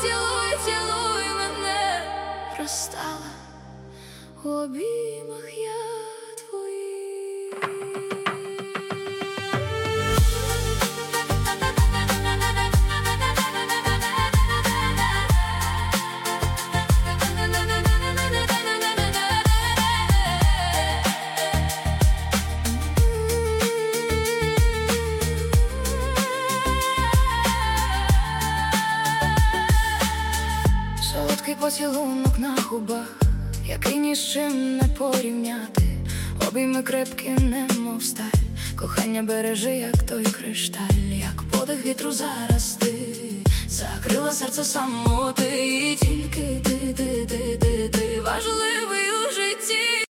цілуй, цілуй мене. Розстала у обіймах я твоїх. Солодкий поцілунок на губах, який ні з чим не порівняти. Обійми крепкі, немов сталь, кохання бережи, як той кришталь. Як подих вітру зараз ти закрила серце самоти. І тільки ти важливий у житті.